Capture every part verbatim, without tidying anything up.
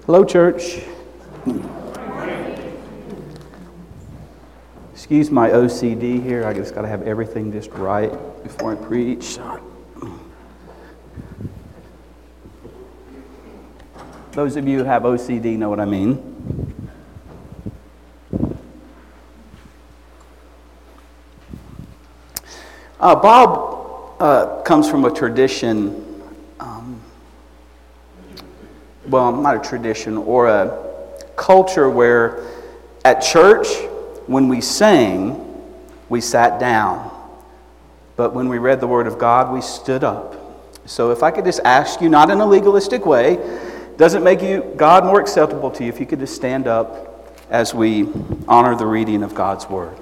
Hello, church. Excuse my O C D here. I just got to have everything just right before I preach. Those of you who have O C D know what I mean. Uh, Bob uh, comes from a tradition, um, well, not a tradition, or a culture where at church, when we sang, we sat down. But when we read the Word of God, we stood up. So if I could just ask you, not in a legalistic way, doesn't make you God more acceptable to you, if you could just stand up as we honor the reading of God's Word.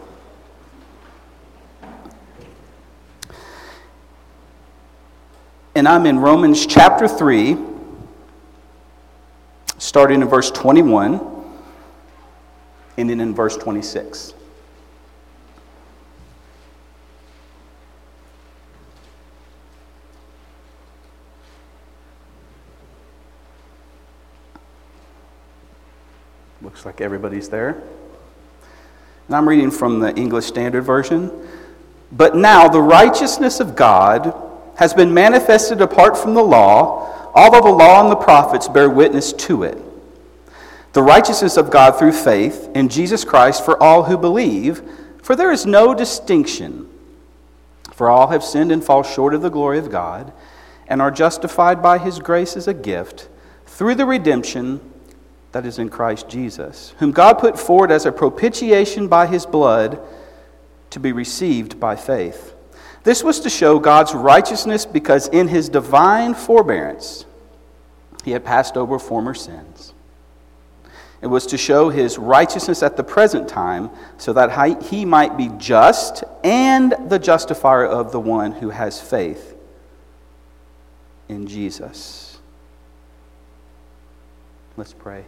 And I'm in Romans chapter three, starting in verse twenty-one, ending in verse twenty-six. Looks like everybody's there. And I'm reading from the English Standard Version. But now the righteousness of God has been manifested apart from the law, although the law and the prophets bear witness to it. The righteousness of God through faith in Jesus Christ for all who believe, for there is no distinction. For all have sinned and fall short of the glory of God, and are justified by His grace as a gift, through the redemption that is in Christ Jesus, whom God put forward as a propitiation by His blood to be received by faith. This was to show God's righteousness, because in His divine forbearance He had passed over former sins. It was to show His righteousness at the present time, so that He might be just and the justifier of the one who has faith in Jesus. Let's pray.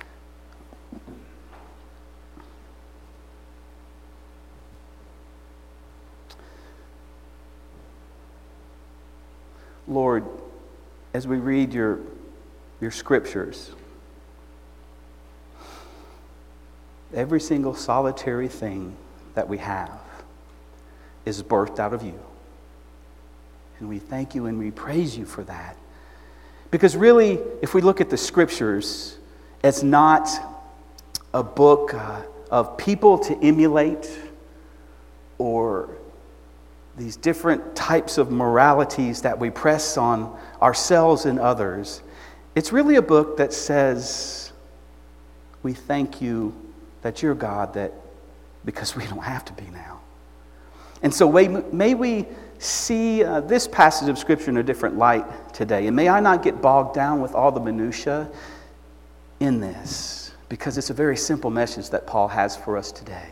Lord, as we read your, your scriptures, every single solitary thing that we have is birthed out of you. And we thank you and we praise you for that. Because really, if we look at the scriptures, it's not a book uh, of people to emulate or these different types of moralities that we press on ourselves and others. It's really a book that says, we thank you that you're God, that because we don't have to be now. And so may, may we see uh, this passage of Scripture in a different light today. And may I not get bogged down with all the minutiae in this, because it's a very simple message that Paul has for us today.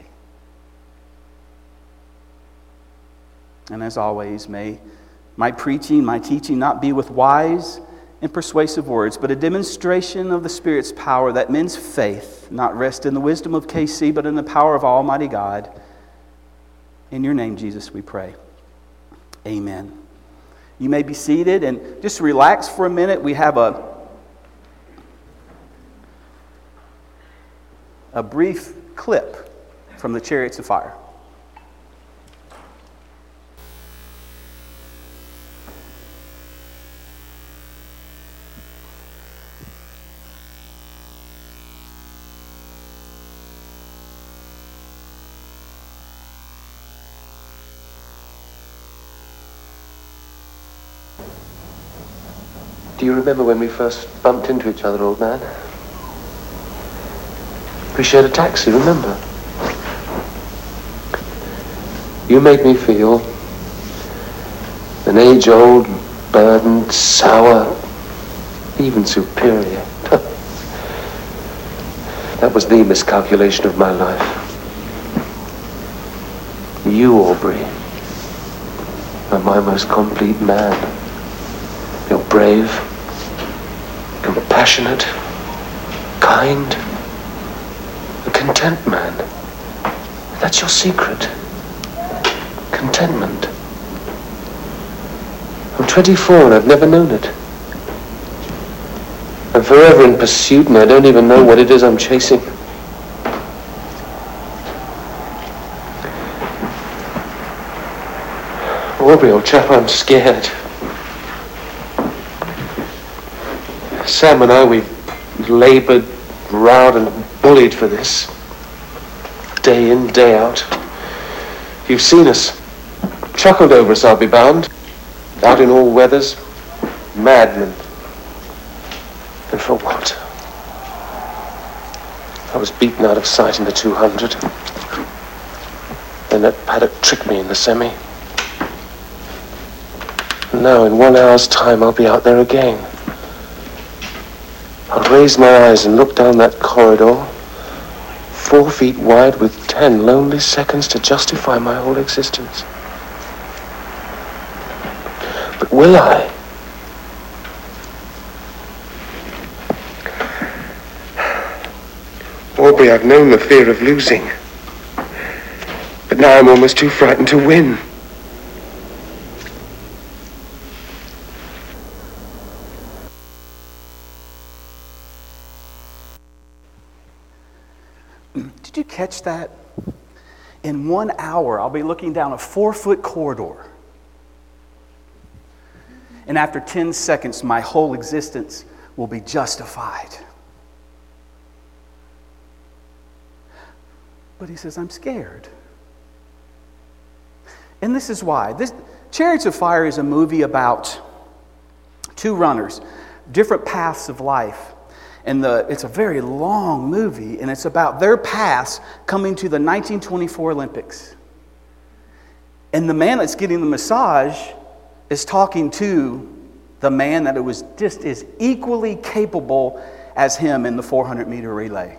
And as always, may my preaching, my teaching not be with wise and persuasive words, but a demonstration of the Spirit's power, that men's faith not rest in the wisdom of K C, but in the power of Almighty God. In your name, Jesus, we pray. Amen. You may be seated and just relax for a minute. We have a, a brief clip from the Chariots of Fire. Do you remember when we first bumped into each other, old man? We shared a taxi, remember? You made me feel an age-old, burdened, sour, even superior. That was the miscalculation of my life. You, Aubrey, are my most complete man. You're brave, compassionate, kind, a content man. That's your secret. Contentment. I'm twenty-four and I've never known it. I'm forever in pursuit, and I don't even know what it is I'm chasing. Aubrey, old chap, I'm scared. Sam and I, we've laboured, rowed and bullied for this. Day in, day out. You've seen us. Chuckled over us, I'll be bound. Out in all weathers. Madmen. And for what? I was beaten out of sight in the two hundred. Then that paddock tricked me in the semi. And now in one hour's time I'll be out there again. I'll raise my eyes and look down that corridor, four feet wide with ten lonely seconds to justify my whole existence. But will I? Aubrey, I've known the fear of losing. But now I'm almost too frightened to win. Did you catch that? In one hour, I'll be looking down a four-foot corridor. And after ten seconds, my whole existence will be justified. But he says, I'm scared. And this is why. This Chariots of Fire is a movie about two runners, different paths of life. And the, it's a very long movie, and it's about their paths coming to the nineteen twenty-four Olympics. And the man that's getting the massage is talking to the man that was just as equally capable as him in the four hundred meter relay.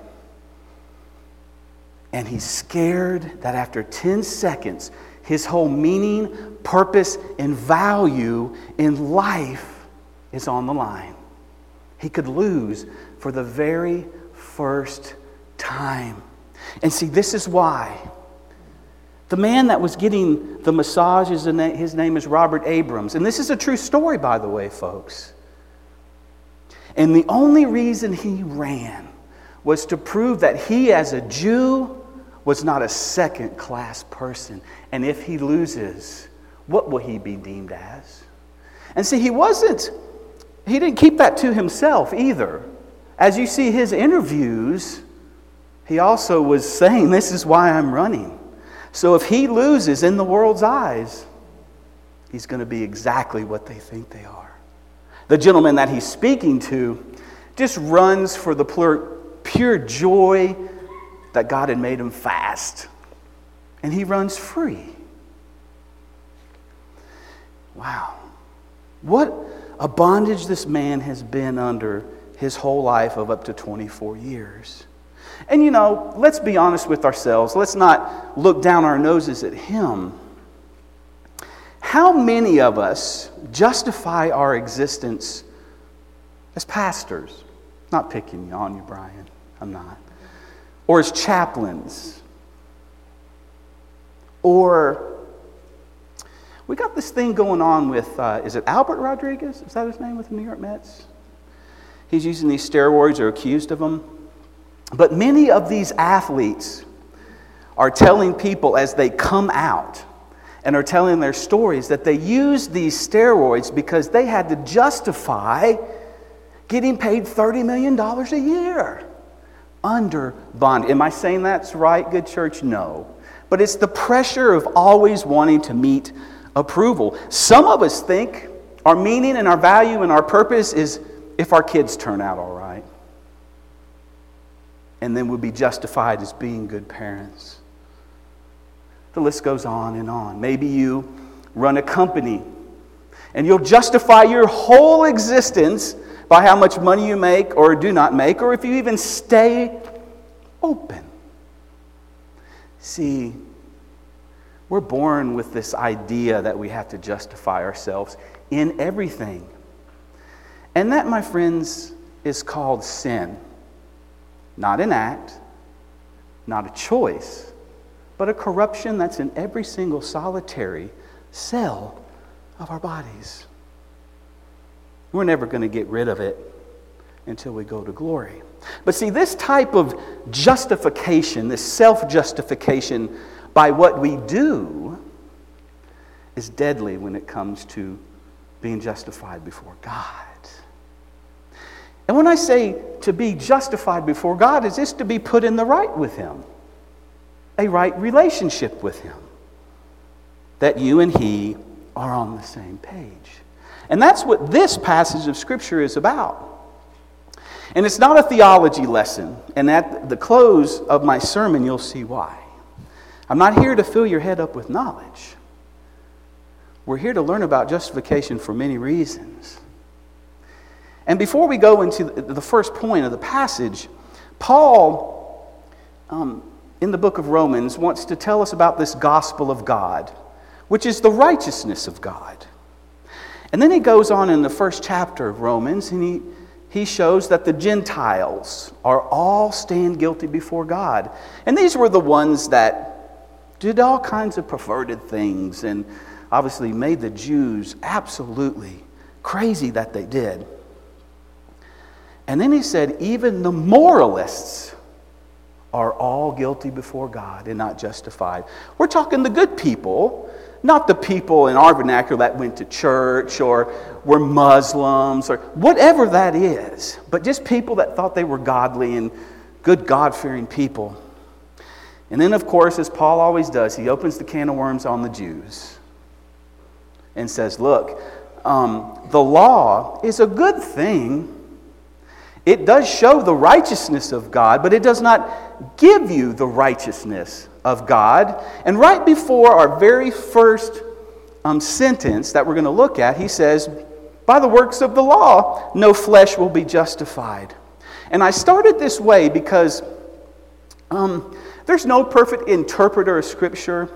And he's scared that after ten seconds, his whole meaning, purpose, and value in life is on the line. He could lose for the very first time. And see, this is why. The man that was getting the massage, his name is Robert Abrams. And this is a true story, by the way, folks. And the only reason he ran was to prove that he, as a Jew, was not a second-class person. And if he loses, what will he be deemed as? And see, he wasn't, he didn't keep that to himself either. As you see his interviews, he also was saying, this is why I'm running. So if he loses in the world's eyes, he's going to be exactly what they think they are. The gentleman that he's speaking to just runs for the pure, pure joy that God had made him fast. And he runs free. Wow. What a bondage this man has been under his whole life of up to twenty-four years. And you know, let's be honest with ourselves. Let's not look down our noses at him. How many of us justify our existence as pastors? Not picking on you, Brian. I'm not. Or as chaplains. Or we got this thing going on with, uh, is it Albert Rodriguez? Is that his name with the New York Mets? He's using these steroids or accused of them. But many of these athletes are telling people as they come out and are telling their stories that they use these steroids because they had to justify getting paid thirty million dollars a year under bond. Am I saying that's right, good church? No. But it's the pressure of always wanting to meet approval. Some of us think our meaning and our value and our purpose is if our kids turn out all right. And then we'll be justified as being good parents. The list goes on and on. Maybe you run a company and you'll justify your whole existence by how much money you make or do not make, or if you even stay open. See, we're born with this idea that we have to justify ourselves in everything. And that, my friends, is called sin. Not an act, not a choice, but a corruption that's in every single solitary cell of our bodies. We're never going to get rid of it. until we go to glory. But see, this type of justification, this self-justification by what we do, is deadly when it comes to being justified before God. And when I say to be justified before God, is this to be put in the right with Him, a right relationship with Him, that you and He are on the same page. And that's what this passage of Scripture is about. And it's not a theology lesson, and at the close of my sermon you'll see why. I'm not here to fill your head up with knowledge. We're here to learn about justification for many reasons. And before we go into the first point of the passage, Paul, um, in the book of Romans, wants to tell us about this gospel of God, which is the righteousness of God. And then he goes on in the first chapter of Romans, and he, he shows that the Gentiles are all stand guilty before God. And these were the ones that did all kinds of perverted things and obviously made the Jews absolutely crazy that they did. And then he said, even the moralists are all guilty before God and not justified. We're talking the good people, not the people in our vernacular that went to church or were Muslims or whatever that is, but just people that thought they were godly and good God-fearing people. And then, of course, as Paul always does, he opens the can of worms on the Jews and says, look, um, the law is a good thing. It does show the righteousness of God, but it does not give you the righteousness of God. And right before our very first um, sentence that we're going to look at, he says, by the works of the law, no flesh will be justified. And I started this way because um, there's no perfect interpreter of Scripture,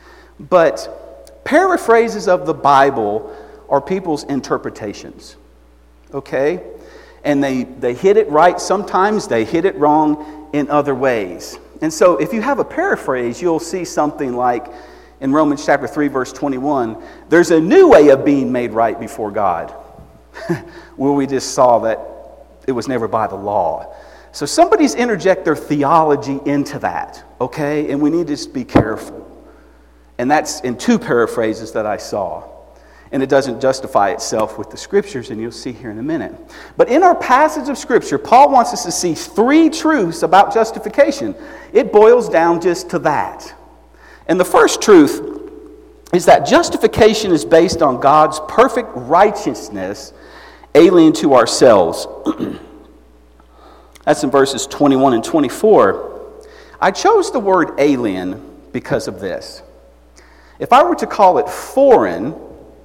but paraphrases of the Bible are people's interpretations. Okay? And they, they hit it right sometimes, they hit it wrong in other ways. And so if you have a paraphrase, you'll see something like in Romans chapter three, verse twenty-one, there's a new way of being made right before God. Where we just saw that it was never by the law. So somebody's interject their theology into that, okay? And we need to just be careful. And that's in two paraphrases that I saw. And it doesn't justify itself with the Scriptures, and you'll see here in a minute. But in our passage of Scripture, Paul wants us to see three truths about justification. It boils down just to that. And the first truth is that justification is based on God's perfect righteousness, alien to ourselves. That's in verses twenty-one and twenty-four. I chose the word alien because of this. If I were to call it foreign,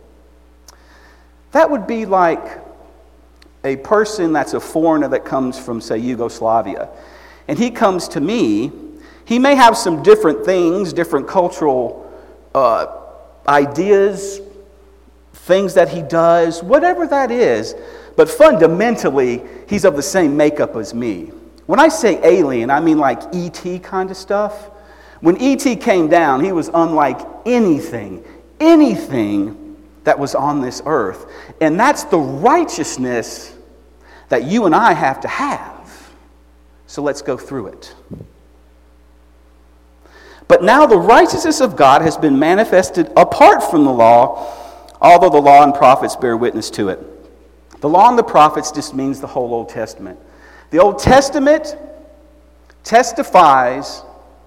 that would be like a person that's a foreigner that comes from, say, Yugoslavia. And he comes to me. He may have some different things, different cultural uh, ideas, things that he does, whatever that is. But fundamentally, he's of the same makeup as me. When I say alien, I mean like E T kind of stuff. When E T came down, he was unlike anything, anything that was on this earth. And that's the righteousness that you and I have to have. So let's go through it. But now the righteousness of God has been manifested apart from the law, although the law and prophets bear witness to it. The law and the prophets just means the whole Old Testament. The Old Testament testifies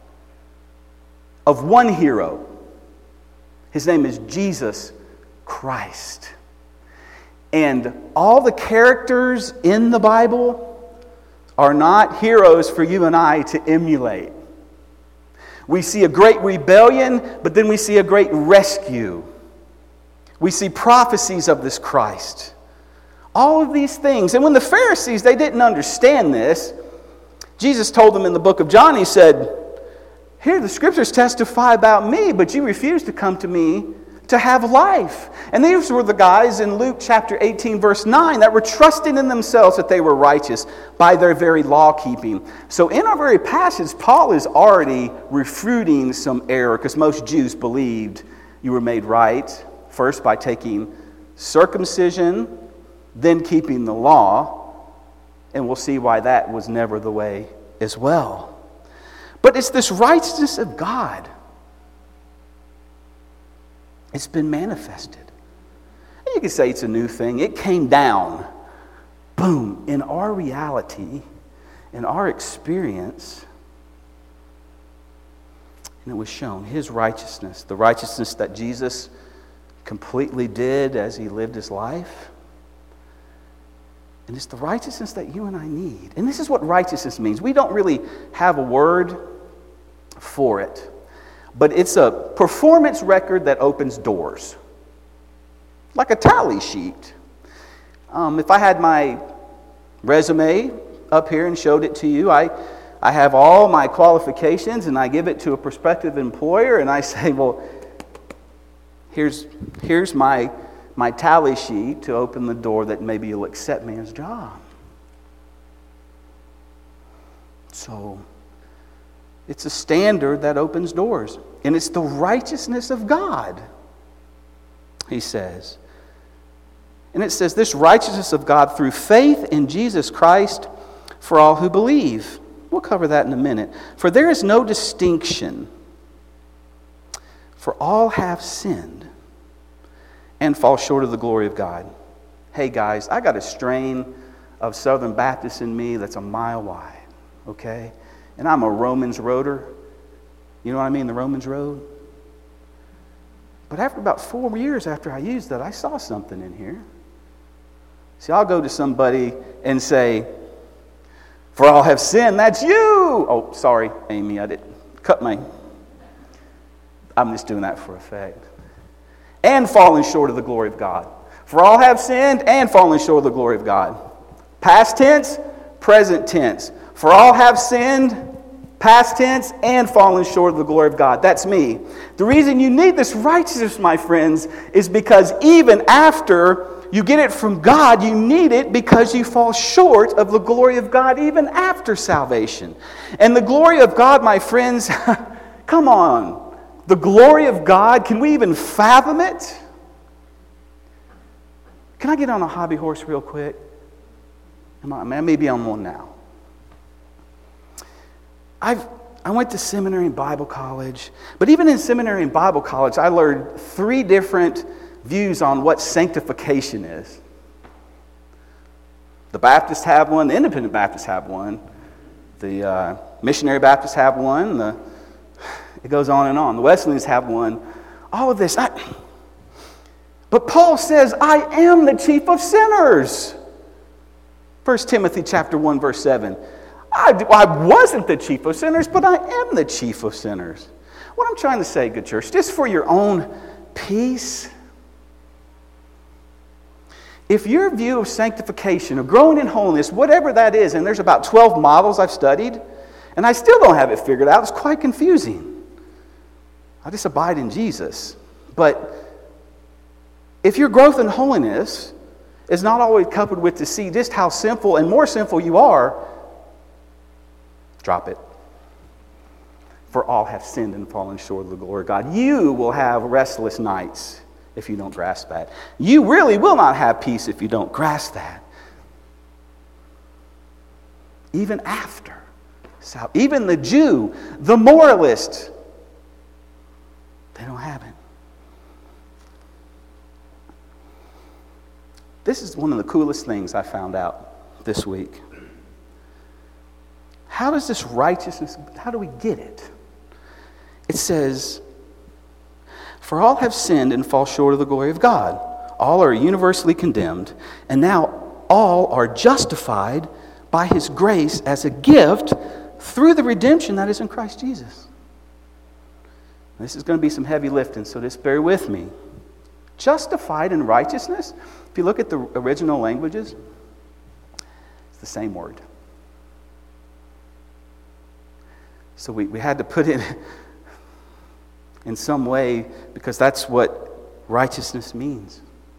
of one hero. His name is Jesus Christ. And all the characters in the Bible are not heroes for you and I to emulate. We see a great rebellion, but then we see a great rescue. We see prophecies of this Christ. All of these things. And when the Pharisees, they didn't understand this, Jesus told them in the book of John, he said, here the Scriptures testify about me, but you refuse to come to me to have life. And these were the guys in Luke chapter eighteen, verse nine, that were trusting in themselves that they were righteous by their very law keeping. So in our very passage, Paul is already refuting some error, because most Jews believed you were made right, first by taking circumcision, then keeping the law, And we'll see why that was never the way as well. But it's this righteousness of God. It's been manifested. And you can say it's a new thing. It came down, boom, in our reality, in our experience. And it was shown, his righteousness, the righteousness that Jesus completely did as he lived his life. And it's the righteousness that you and I need. And this is what righteousness means. We don't really have a word for it, but it's a performance record that opens doors, like a tally sheet. Um, if I had my resume up here and showed it to you, I, I have all my qualifications, and I give it to a prospective employer, and I say, well, here's, here's my, my tally sheet to open the door that maybe you'll accept me as job. So, it's a standard that opens doors. And it's the righteousness of God, he says. And it says, this righteousness of God through faith in Jesus Christ for all who believe. We'll cover that in a minute. For there is no distinction, for all have sinned and fall short of the glory of God. Hey guys, I got a strain of Southern Baptist in me that's a mile wide, okay? And I'm a Romans roader. You know what I mean, the Romans road? But after about four years after I used that, I saw something in here. See, I'll go to somebody and say, for all have sinned, that's you. Oh, sorry, Amy, I didn't cut my... I'm just doing that for effect. And fallen short of the glory of God. For all have sinned and fallen short of the glory of God. Past tense, present tense. For all have sinned, past tense, and fallen short of the glory of God. That's me. The reason you need this righteousness, my friends, is because even after you get it from God, you need it because you fall short of the glory of God even after salvation. And the glory of God, my friends, come on. The glory of God, can we even fathom it? Can I get on a hobby horse real quick? Am I, maybe I'm on now. I've, I went to seminary and Bible college, but even in seminary and Bible college, I learned three different views on what sanctification is. The Baptists have one, the Independent Baptists have one, the uh, Missionary Baptists have one, the, it goes on and on. The Wesleyans have one. All of this. I, but Paul says, I am the chief of sinners. First Timothy chapter one, verse seven. I, I wasn't the chief of sinners, but I am the chief of sinners. What I'm trying to say, good church, just for your own peace, if your view of sanctification, of growing in holiness, whatever that is, and there's about twelve models I've studied, and I still don't have it figured out, it's quite confusing. I just abide in Jesus. But if your growth in holiness is not always coupled with to see just how sinful and more sinful you are, drop it. For all have sinned and fallen short of the glory of God. You will have restless nights if you don't grasp that. You really will not have peace if you don't grasp that. Even after. Even the Jew, the moralist, they don't have it. This is one of the coolest things I found out this week. How does this righteousness, how do we get it? It says, for all have sinned and fall short of the glory of God. All are universally condemned, and now all are justified by his grace as a gift through the redemption that is in Christ Jesus. This is going to be some heavy lifting, so just bear with me. Justified in righteousness, if you look at the original languages, it's the same word. So we, we had to put it in some way because that's what righteousness means.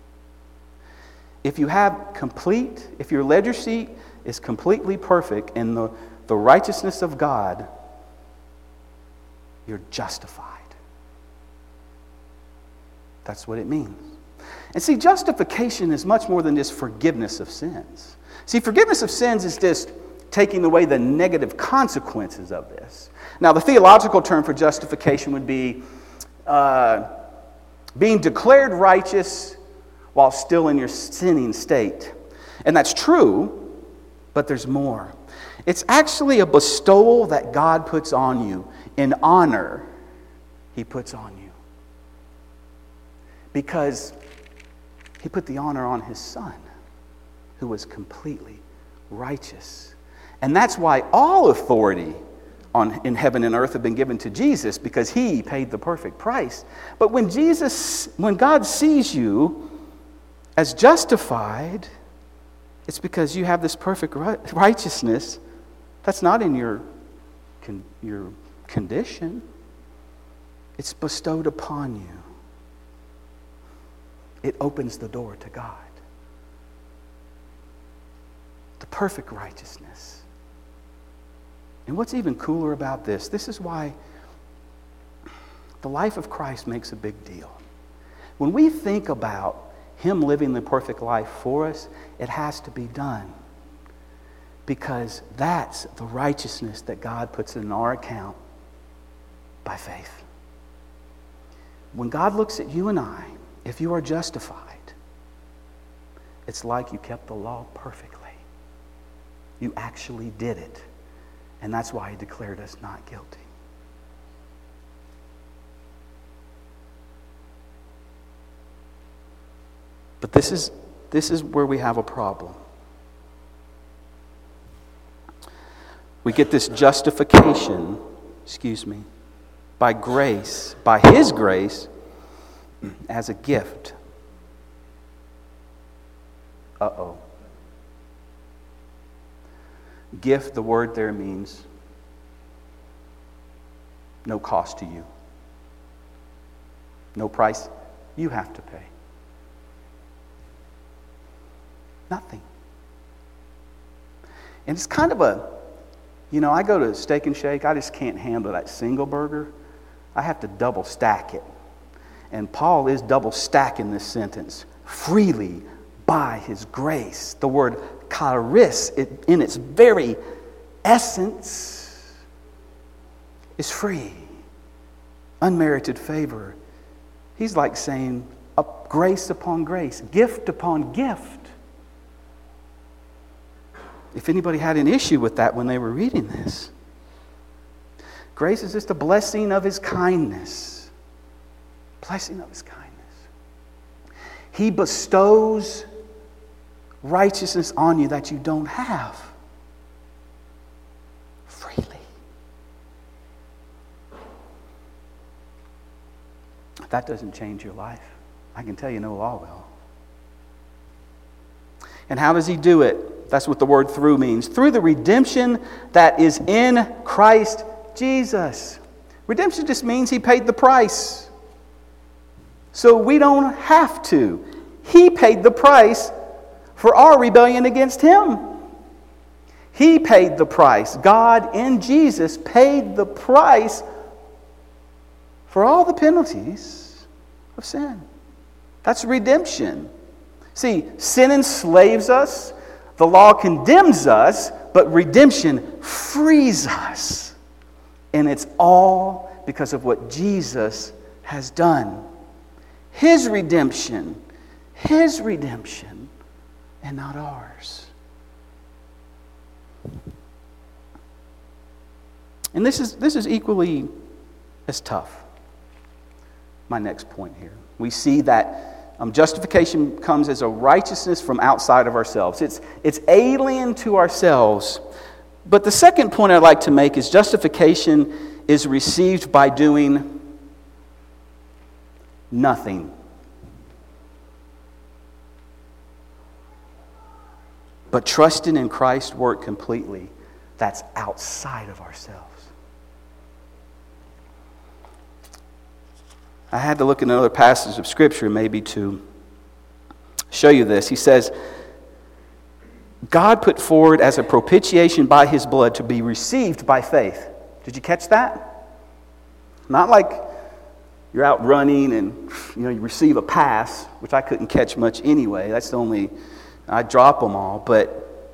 If you have complete, if your ledger sheet is completely perfect in the, the righteousness of God, you're justified. That's what it means. And see, justification is much more than just forgiveness of sins. See, forgiveness of sins is just taking away the negative consequences of this. Now, the theological term for justification would be uh, being declared righteous while still in your sinning state. And that's true, but there's more. It's actually a bestowal that God puts on you, an honor He puts on you. Because He put the honor on His Son, who was completely righteous. And that's why all authority on, in heaven and earth have been given to Jesus, because He paid the perfect price. But when Jesus, when God sees you as justified, it's because you have this perfect righteousness that's not in your, your condition. It's bestowed upon you. It opens the door to God. The perfect righteousness. And what's even cooler about this, this is why the life of Christ makes a big deal. When we think about Him living the perfect life for us, it has to be done. Because that's the righteousness that God puts in our account by faith. When God looks at you and I, if you are justified, it's like you kept the law perfectly. You actually did it. And that's why He declared us not guilty. But this is, this is where we have a problem. We get this justification, excuse me, by grace, by His grace, as a gift. Uh-oh. Gift, the word there means no cost to you. No price you have to pay. Nothing. And it's kind of a, you know, I go to Steak and Shake, I just can't handle that single burger. I have to double stack it. And Paul is double stacking this sentence. Freely by His grace. The word charis, it, in its very essence, is free. Unmerited favor. He's like saying up grace upon grace, gift upon gift. If anybody had an issue with that when they were reading this, grace is just a blessing of His kindness. Blessing of His kindness. He bestows righteousness on you that you don't have. Freely. If that doesn't change your life, I can tell you no law will. And how does He do it? That's what the word through means. Through the redemption that is in Christ Jesus. Redemption just means He paid the price. So we don't have to. He paid the price for our rebellion against Him. He paid the price. God in Jesus paid the price for all the penalties of sin. That's redemption. See, sin enslaves us. The law condemns us, but redemption frees us. And it's all because of what Jesus has done. His redemption. His redemption. And not ours. And this is, this is equally as tough. My next point here. We see that Um, justification comes as a righteousness from outside of ourselves. It's, it's alien to ourselves. But the second point I'd like to make is justification is received by doing nothing. But trusting in Christ's work completely, that's outside of ourselves. I had to look at another passage of Scripture maybe to show you this. He says, God put forward as a propitiation by His blood to be received by faith. Did you catch that? Not like you're out running and you know you receive a pass, which I couldn't catch much anyway. That's the only, I drop them all. But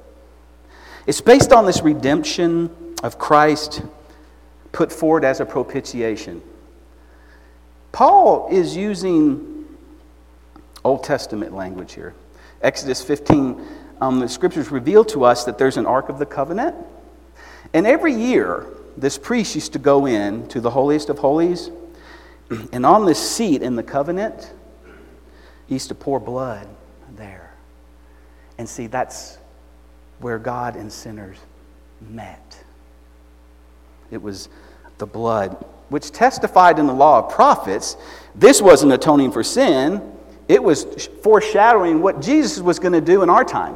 It's based on this redemption of Christ put forward as a propitiation. Paul is using Old Testament language here. Exodus fifteen, um, the scriptures reveal to us that there's an Ark of the Covenant. And every year, this priest used to go in to the holiest of holies, and on this seat in the covenant, he used to pour blood there. And see, that's where God and sinners met. It was the blood, which testified in the law of prophets. This wasn't atoning for sin. It was foreshadowing what Jesus was going to do in our time.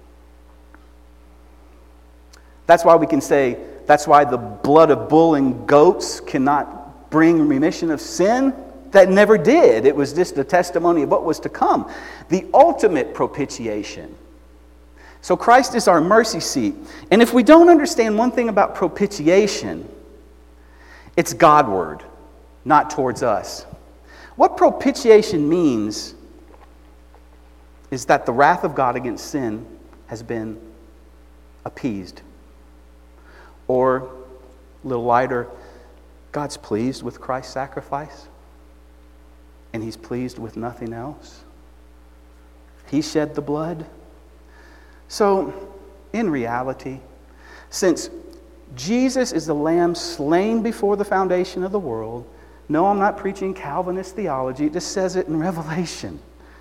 That's why we can say, that's why the blood of bull and goats cannot bring remission of sin. That never did. It was just a testimony of what was to come. The ultimate propitiation. So Christ is our mercy seat. And if we don't understand one thing about propitiation, it's Godward, not towards us. What propitiation means is that the wrath of God against sin has been appeased. Or, a little lighter, God's pleased with Christ's sacrifice, and He's pleased with nothing else. He shed the blood. So, in reality, since Jesus is the Lamb slain before the foundation of the world, no, I'm not preaching Calvinist theology, it just says it in Revelation,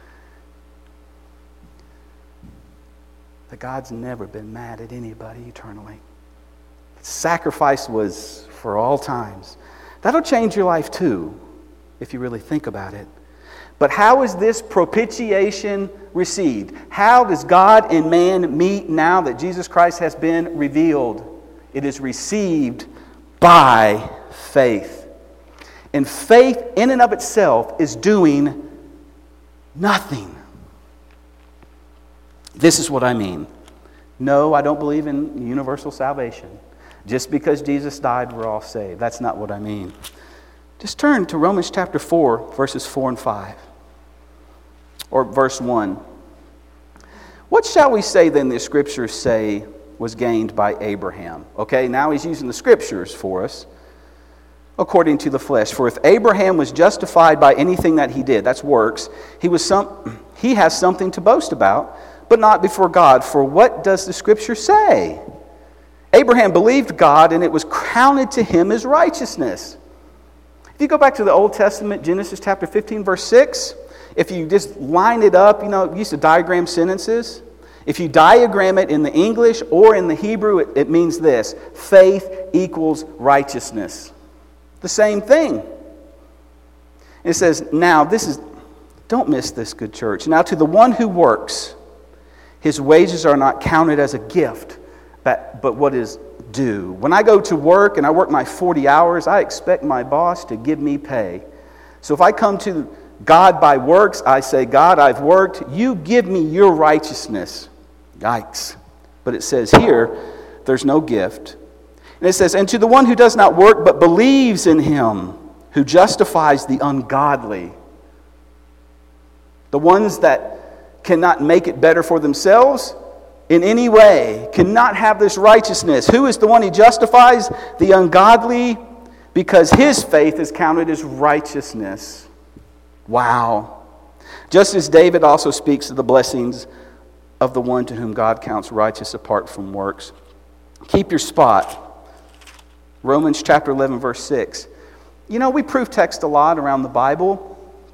that God's never been mad at anybody eternally. Sacrifice was for all times. That'll change your life too, if you really think about it. But how is this propitiation received? How does God and man meet now that Jesus Christ has been revealed? It is received by faith. And faith in and of itself is doing nothing. This is what I mean. No, I don't believe in universal salvation. Just because Jesus died, we're all saved. That's not what I mean. Just turn to Romans chapter four, verses four and five. Or verse one. What shall we say then the scriptures say was gained by Abraham? Okay, now he's using the scriptures for us. According to the flesh. For if Abraham was justified by anything that he did, that's works, he was some he has something to boast about, but not before God. For what does the scripture say? Abraham believed God, and it was counted to him as righteousness. If you go back to the Old Testament, Genesis chapter fifteen, verse six, if you just line it up, you know, you used to diagram sentences. If you diagram it in the English or in the Hebrew, it, it means this: faith equals righteousness. The same thing. It says, now, this is, don't miss this, good church. Now, to the one who works, his wages are not counted as a gift, but, but what is due. When I go to work and I work my forty hours, I expect my boss to give me pay. So if I come to God by works, I say, God, I've worked. You give me your righteousness. Yikes. But it says here, there's no gift. And it says, and to the one who does not work but believes in him who justifies the ungodly. The ones that cannot make it better for themselves in any way, cannot have this righteousness. Who is the one he justifies? The ungodly, because his faith is counted as righteousness. Wow. Just as David also speaks of the blessings of the one to whom God counts righteous apart from works. Keep your spot. Romans chapter eleven, verse six. You know, we proof text a lot around the Bible.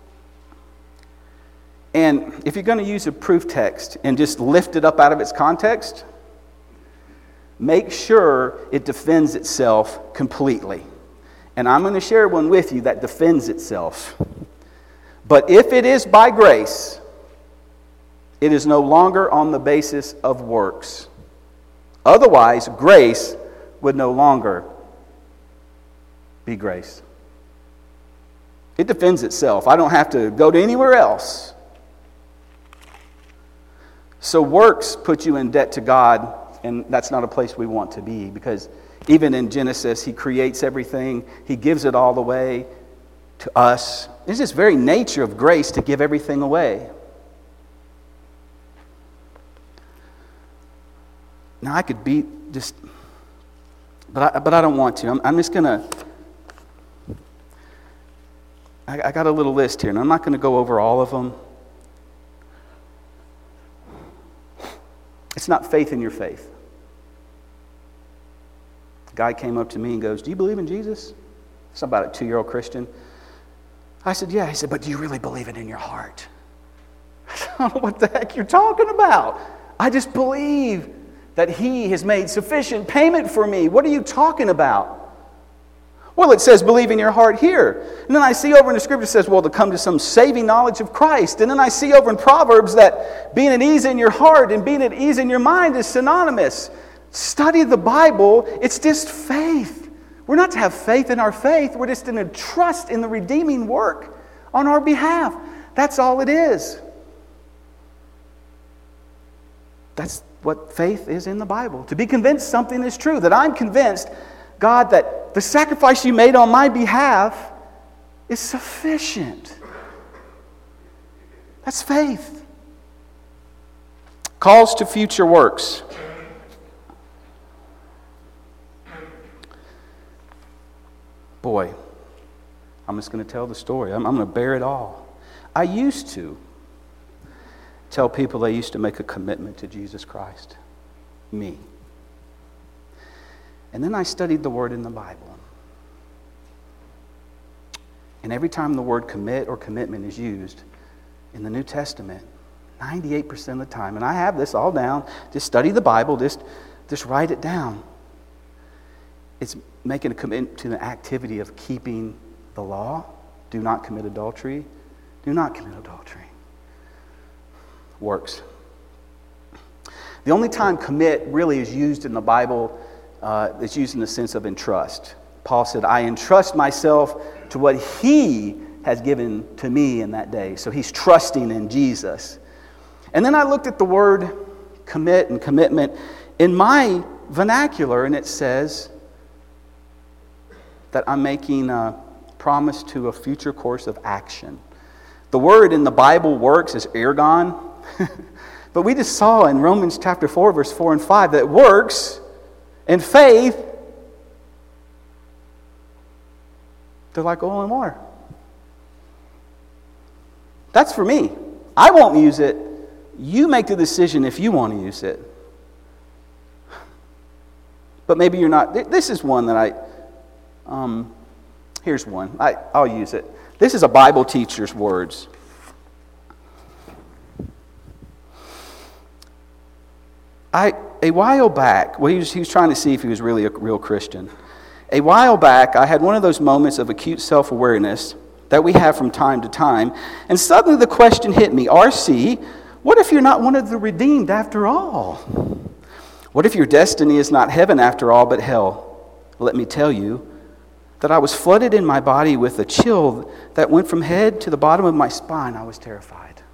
And if you're going to use a proof text and just lift it up out of its context, make sure it defends itself completely. And I'm going to share one with you that defends itself. But if it is by grace, it is no longer on the basis of works. Otherwise, grace would no longer be grace. It defends itself. I don't have to go to anywhere else. So works put you in debt to God, and that's not a place we want to be, because even in Genesis, He creates everything. He gives it all away to us. It's this very nature of grace to give everything away. Now, I could be just, but I, but I don't want to. I'm, I'm just going to, I, I got a little list here, and I'm not going to go over all of them. It's not faith in your faith. A guy came up to me and goes, do you believe in Jesus? It's about a two-year-old Christian. I said, yeah. He said, but do you really believe it in your heart? I don't know what the heck you're talking about. I just believe that He has made sufficient payment for me. What are you talking about? Well, it says believe in your heart here. And then I see over in the scripture it says, well, to come to some saving knowledge of Christ. And then I see over in Proverbs that being at ease in your heart and being at ease in your mind is synonymous. Study the Bible. It's just faith. We're not to have faith in our faith. We're just to trust in the redeeming work on our behalf. That's all it is. That's what faith is in the Bible. To be convinced something is true. That I'm convinced, God, that the sacrifice you made on my behalf is sufficient. That's faith. Calls to future works. Boy, I'm just going to tell the story. I'm, I'm going to bear it all. I used to tell people they used to make a commitment to Jesus Christ. Me. And then I studied the word in the Bible. And every time the word commit or commitment is used in the New Testament, ninety-eight percent of the time, and I have this all down, just study the Bible, just, just write it down. It's making a commitment to the activity of keeping the law. Do not commit adultery. Do not commit adultery. Works. The only time commit really is used in the Bible, uh, it's used in the sense of entrust. Paul said, I entrust myself to what He has given to me in that day. So he's trusting in Jesus. And then I looked at the word commit and commitment in my vernacular, and it says that I'm making a promise to a future course of action. The word in the Bible works is ergon. But we just saw in Romans chapter four, verse four and five, that works and faith, they're like oil and water. That's for me. I won't use it. You make the decision if you want to use it. But maybe you're not. This is one that I, um, here's one. I, I'll use it. This is a Bible teacher's words. I, a while back, well, he was, he was trying to see if he was really a real Christian. A while back, I had one of those moments of acute self-awareness that we have from time to time, and suddenly the question hit me, R C, what if you're not one of the redeemed after all? What if your destiny is not heaven after all, but hell? Let me tell you that I was flooded in my body with a chill that went from head to the bottom of my spine. I was terrified.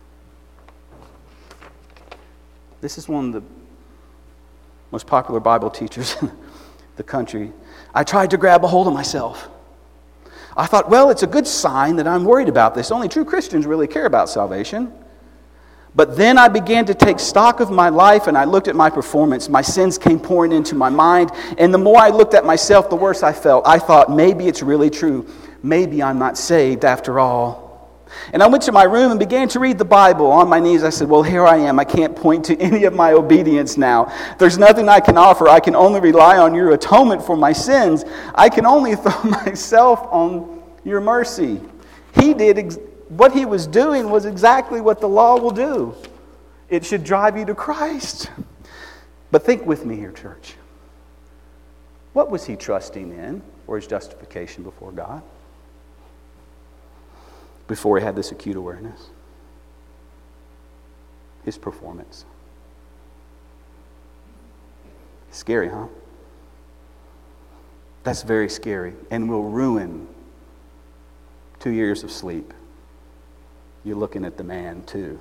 This is one of the most popular Bible teachers in the country. I tried to grab a hold of myself. I thought, well, it's a good sign that I'm worried about this. Only true Christians really care about salvation. But then I began to take stock of my life, and I looked at my performance. My sins came pouring into my mind, and the more I looked at myself, the worse I felt. I thought, maybe it's really true. Maybe I'm not saved after all. And I went to my room and began to read the Bible. On my knees, I said, well, here I am. I can't point to any of my obedience now. There's nothing I can offer. I can only rely on your atonement for my sins. I can only throw myself on your mercy. He did, ex- what he was doing was exactly what the law will do. It should drive you to Christ. But think with me here, church. What was he trusting in for his justification before God? Before he had this acute awareness? His performance. Scary, huh? That's very scary and will ruin two years of sleep. You're looking at the man, too,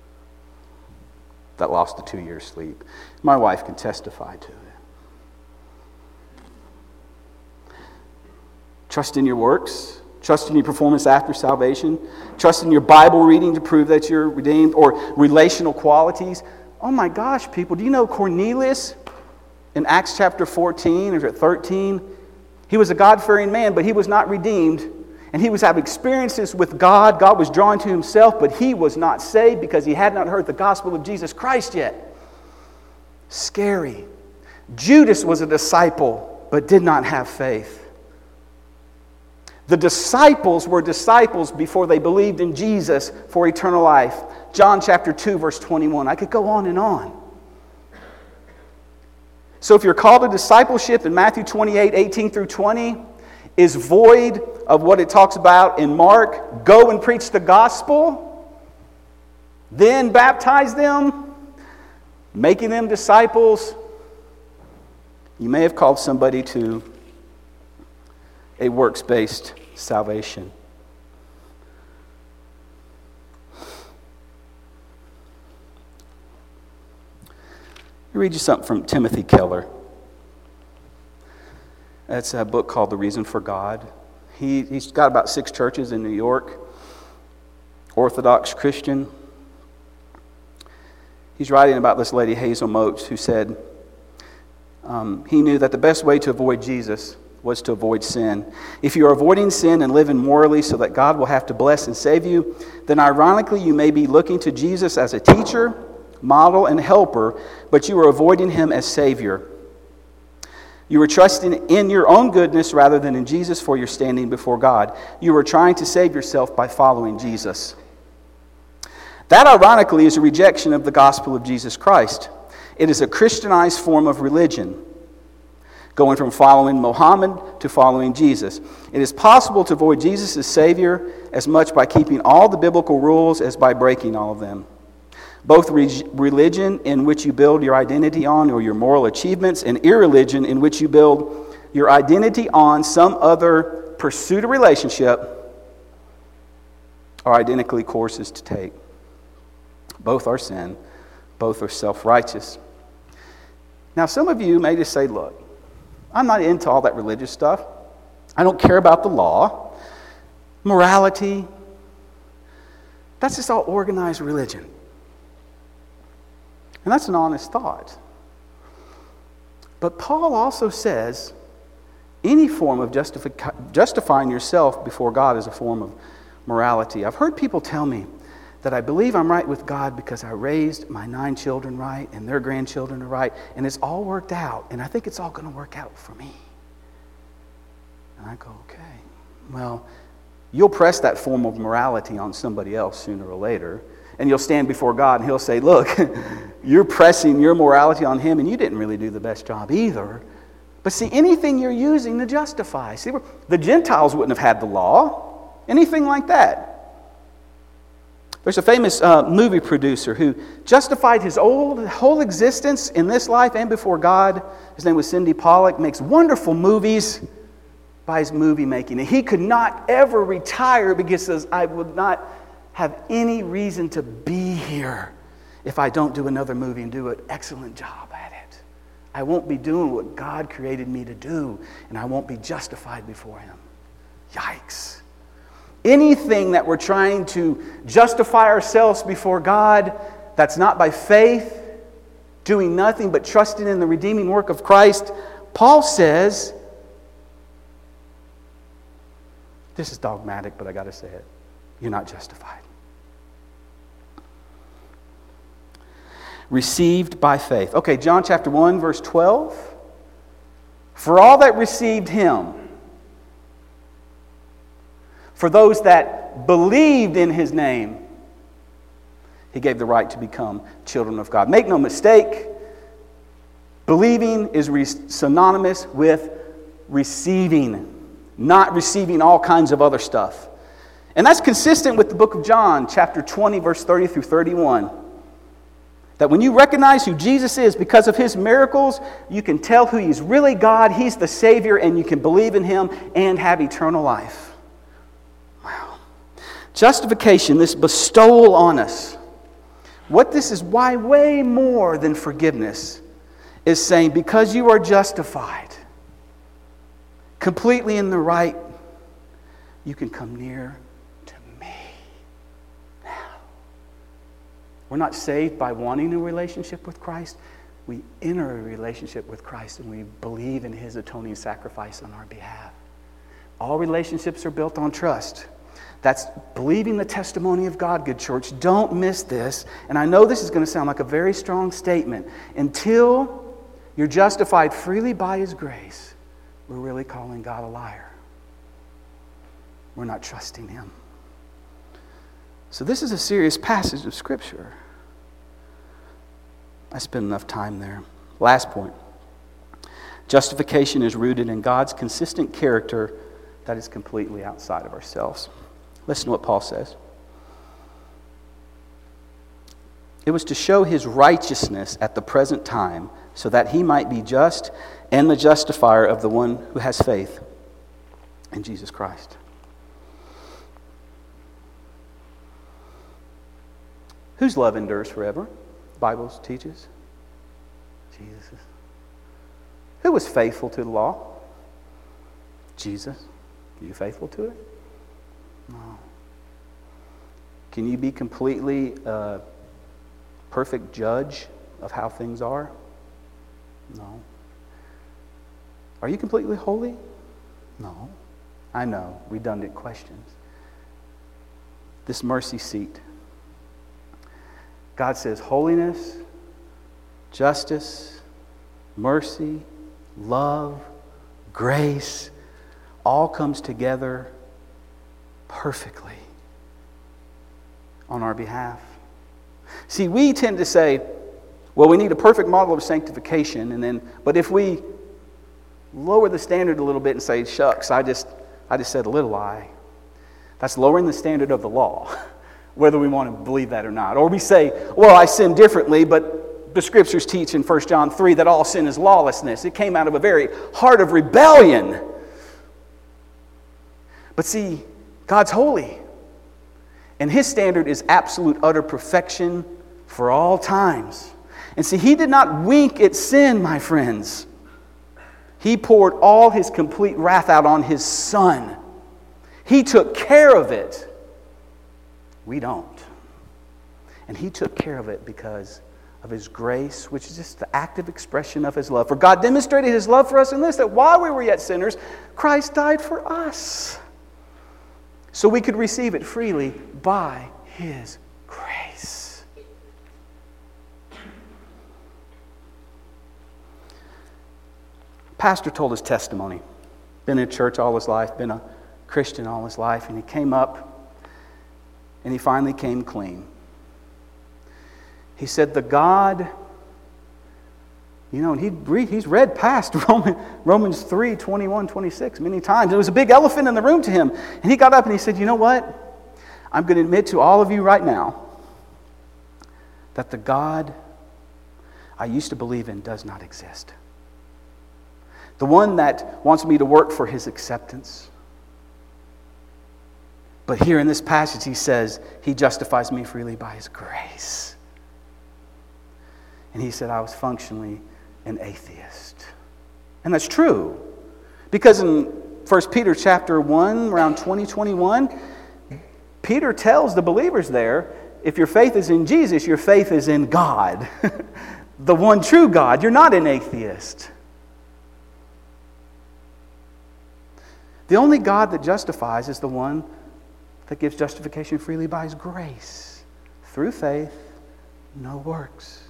that lost the two years' sleep. My wife can testify to it. Trust in your works. Trust in your performance after salvation. Trust in your Bible reading to prove that you're redeemed, or relational qualities. Oh my gosh, people, do you know Cornelius In Acts chapter fourteen or thirteen, he was a God-fearing man, but he was not redeemed. And he was having experiences with God. God was drawing to himself, but he was not saved because he had not heard the gospel of Jesus Christ yet. Scary. Judas was a disciple, but did not have faith. The disciples were disciples before they believed in Jesus for eternal life. John chapter two, verse twenty-one. I could go on and on. So if you're called to discipleship in Matthew twenty-eight, eighteen through twenty, is void of what it talks about in Mark, go and preach the gospel, then baptize them, making them disciples, you may have called somebody to a works-based salvation. Let me read you something from Timothy Keller. That's a book called The Reason for God. He, he's got about six churches in New York. Orthodox Christian. He's writing about this lady, Hazel Motes, who said um, he knew that the best way to avoid Jesus was to avoid sin. If you are avoiding sin and living morally so that God will have to bless and save you, then ironically you may be looking to Jesus as a teacher, model, and helper, but you are avoiding him as Savior. You are trusting in your own goodness rather than in Jesus for your standing before God. You are trying to save yourself by following Jesus. That, ironically, is a rejection of the gospel of Jesus Christ. It is a Christianized form of religion, going from following Muhammad to following Jesus. It is possible to avoid Jesus as Savior as much by keeping all the biblical rules as by breaking all of them. Both re- religion in which you build your identity on or your moral achievements, and irreligion in which you build your identity on some other pursuit of relationship are identically courses to take. Both are sin. Both are self-righteous. Now, some of you may just say, look, I'm not into all that religious stuff. I don't care about the law, morality. That's just all organized religion. And that's an honest thought. But Paul also says any form of justifi- justifying yourself before God is a form of morality. I've heard people tell me that I believe I'm right with God because I raised my nine children right and their grandchildren are right, and it's all worked out, and I think it's all going to work out for me. And I go, okay, well, you'll press that form of morality on somebody else sooner or later, and you'll stand before God and he'll say, look, you're pressing your morality on him and you didn't really do the best job either. But see, anything you're using to justify. See, the Gentiles wouldn't have had the law. Anything like that. There's a famous uh, movie producer who justified his old, whole existence in this life and before God. His name was Cindy Pollock. Makes wonderful movies by his movie making. And he could not ever retire because he says, I would not have any reason to be here if I don't do another movie and do an excellent job at it. I won't be doing what God created me to do, and I won't be justified before him. Yikes. Anything that we're trying to justify ourselves before God that's not by faith, doing nothing but trusting in the redeeming work of Christ, Paul says, this is dogmatic, but I got to say it, you're not justified. Received by faith. Okay, John chapter one, verse twelve. For all that received him, for those that believed in his name, he gave the right to become children of God. Make no mistake, believing is re- synonymous with receiving, not receiving all kinds of other stuff. And that's consistent with the book of John, chapter twenty, verse thirty through thirty-one. That when you recognize who Jesus is because of his miracles, you can tell who he's really God, he's the Savior, and you can believe in him and have eternal life. Wow. Justification, this bestowal on us. What this is, why way more than forgiveness, is saying because you are justified, completely in the right, you can come near to me. Now, we're not saved by wanting a relationship with Christ. We enter a relationship with Christ and we believe in his atoning sacrifice on our behalf. All relationships are built on trust. That's believing the testimony of God, good church. Don't miss this. And I know this is going to sound like a very strong statement. Until you're justified freely by his grace, we're really calling God a liar. We're not trusting him. So this is a serious passage of Scripture. I spent enough time there. Last point. Justification is rooted in God's consistent character that is completely outside of ourselves. Listen to what Paul says. It was to show his righteousness at the present time, so that he might be just and the justifier of the one who has faith in Jesus Christ. Whose love endures forever? The Bible teaches. Jesus. Who was faithful to the law? Jesus. Are you faithful to it? No. Can you be completely a perfect judge of how things are? No. Are you completely holy? No. I know, redundant questions. This mercy seat. God says holiness, justice, mercy, love, grace, all comes together perfectly on our behalf. See, we tend to say, well, we need a perfect model of sanctification, and then, but if we lower the standard a little bit and say, shucks, I just, I just said a little lie, that's lowering the standard of the law, whether we want to believe that or not. Or we say, well, I sin differently, but the Scriptures teach in First John three that all sin is lawlessness. It came out of a very heart of rebellion. But see, God's holy. And his standard is absolute, utter perfection for all times. And see, he did not wink at sin, my friends. He poured all his complete wrath out on his Son. He took care of it. We don't. And he took care of it because of his grace, which is just the active expression of his love. For God demonstrated his love for us in this, that while we were yet sinners, Christ died for us, so we could receive it freely by his grace. Pastor told his testimony. Been in church all his life, been a Christian all his life, and he came up and he finally came clean. He said, the God, you know, and he'd read, he's read past Roman, Romans three, twenty-one, twenty-six many times. It was a big elephant in the room to him. And he got up and he said, you know what? I'm going to admit to all of you right now that the God I used to believe in does not exist. The one that wants me to work for his acceptance. But here in this passage he says, he justifies me freely by his grace. And he said, I was functionally an atheist. And that's true. Because in First Peter chapter one, around twenty, twenty-one, Peter tells the believers there, if your faith is in Jesus, your faith is in God. The one true God. You're not an atheist. The only God that justifies is the one that gives justification freely by his grace. Through faith, no works.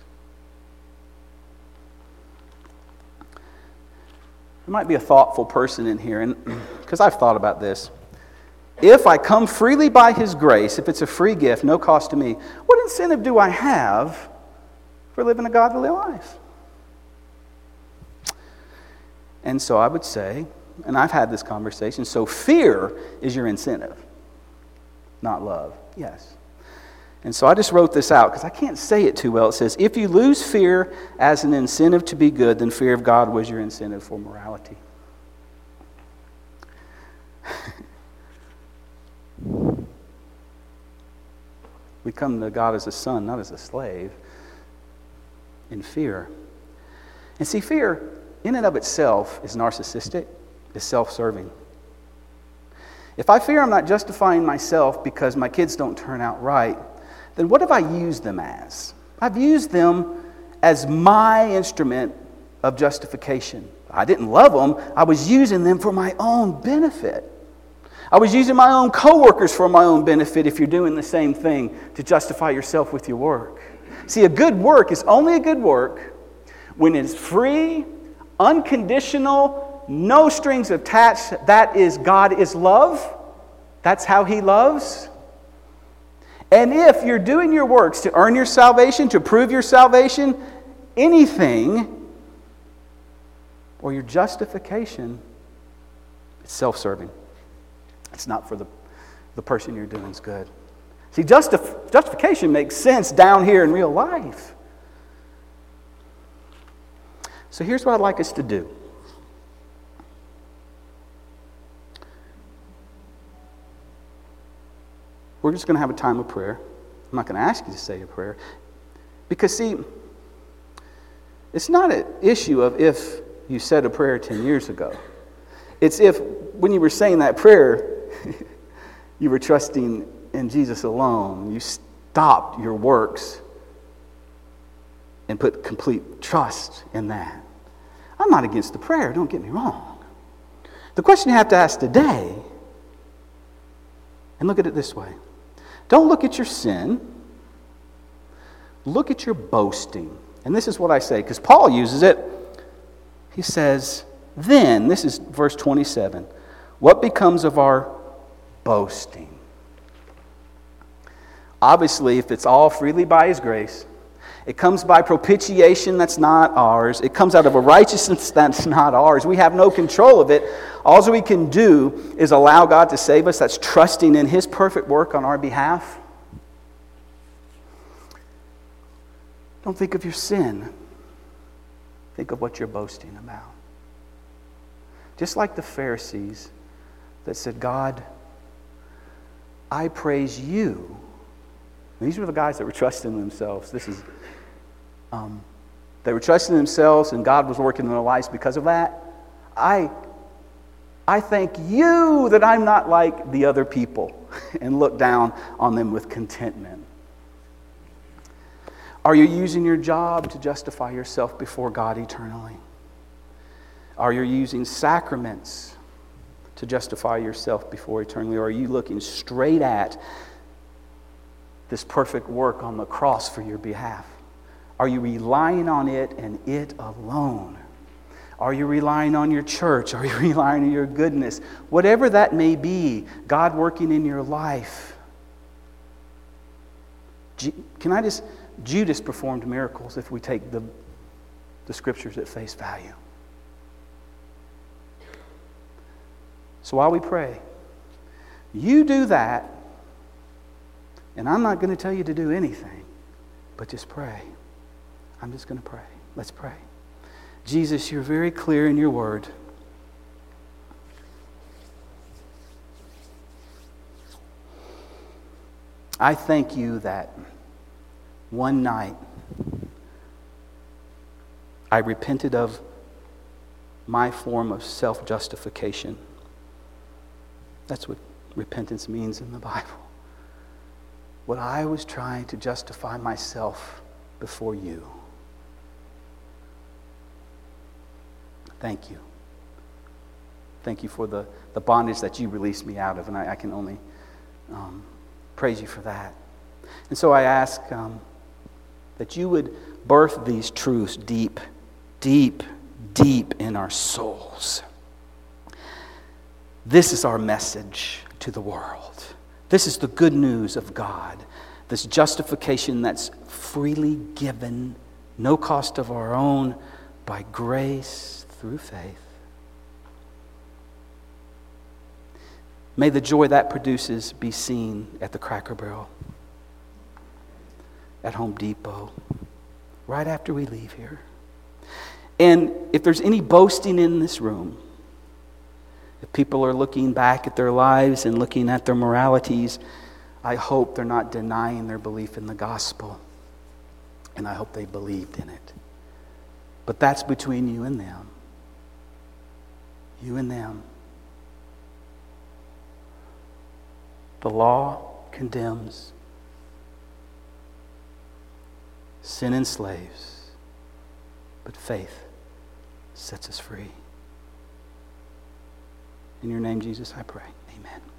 There might be a thoughtful person in here, and because I've thought about this. If I come freely by his grace, if it's a free gift, no cost to me, what incentive do I have for living a godly life? And so I would say, and I've had this conversation, so fear is your incentive, not love. Yes. And so I just wrote this out because I can't say it too well. It says, if you lose fear as an incentive to be good, then fear of God was your incentive for morality. We come to God as a son, not as a slave, in fear. And see, fear in and of itself is narcissistic, is self-serving. If I fear I'm not justifying myself because my kids don't turn out right, then what have I used them as? I've used them as my instrument of justification. I didn't love them. I was using them for my own benefit. I was using my own coworkers for my own benefit if you're doing the same thing to justify yourself with your work. See, a good work is only a good work when it's free, unconditional, no strings attached. That is, God is love. That's how He loves. And if you're doing your works to earn your salvation, to prove your salvation, anything, or your justification, it's self-serving. It's not for the, the person you're doing's good. See, justif- justification makes sense down here in real life. So here's what I'd like us to do. We're just going to have a time of prayer. I'm not going to ask you to say a prayer. Because, see, it's not an issue of if you said a prayer ten years ago. It's if, when you were saying that prayer, you were trusting in Jesus alone. You stopped your works and put complete trust in that. I'm not against the prayer, don't get me wrong. The question you have to ask today, and look at it this way. Don't look at your sin. Look at your boasting. And this is what I say, because Paul uses it. He says, then, this is verse twenty-seven, what becomes of our boasting? Obviously, if it's all freely by His grace, it comes by propitiation that's not ours. It comes out of a righteousness that's not ours. We have no control of it. All we can do is allow God to save us. That's trusting in His perfect work on our behalf. Don't think of your sin. Think of what you're boasting about. Just like the Pharisees that said, God, I praise you. These were the guys that were trusting themselves. This is, um, they were trusting themselves, and God was working in their lives because of that. I, I thank you that I'm not like the other people, and look down on them with contentment. Are you using your job to justify yourself before God eternally? Are you using sacraments to justify yourself before eternally? Or are you looking straight at this perfect work on the cross for your behalf? Are you relying on it and it alone? Are you relying on your church? Are you relying on your goodness? Whatever that may be, God working in your life. Can I just... Judas performed miracles if we take the, the scriptures at face value. So while we pray, you do that, and I'm not going to tell you to do anything, but just pray. I'm just going to pray. Let's pray. Jesus, you're very clear in your word. I thank you that one night I repented of my form of self-justification. That's what repentance means in the Bible. What I was trying to justify myself before you. Thank you. Thank you for the, the bondage that you released me out of, and I, I can only um, praise you for that. And so I ask um, that you would birth these truths deep, deep, deep in our souls. This is our message to the world. This is the good news of God. This justification that's freely given, no cost of our own, by grace through faith. May the joy that produces be seen at the Cracker Barrel, at Home Depot, right after we leave here. And if there's any boasting in this room, if people are looking back at their lives and looking at their moralities, I hope they're not denying their belief in the gospel. And I hope they believed in it. But that's between you and them. You and them. The law condemns. Sin enslaves. but faith sets us free. In your name, Jesus, I pray. Amen.